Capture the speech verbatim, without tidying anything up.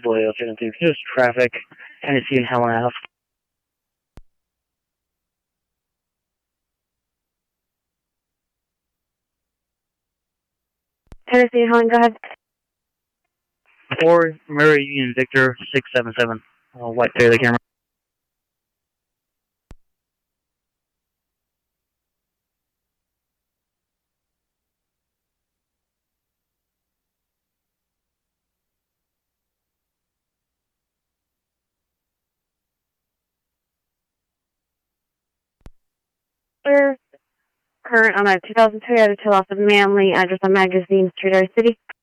Boyle seven two, just traffic, Tennessee and Helen Ave. Tennessee and Helen, go ahead. Four, Murray Union Victor, six seven seven, uh, white Fairley camera. Clear. Current on a two thousand Toyota till off of Manly, address on Magazine Street, our city.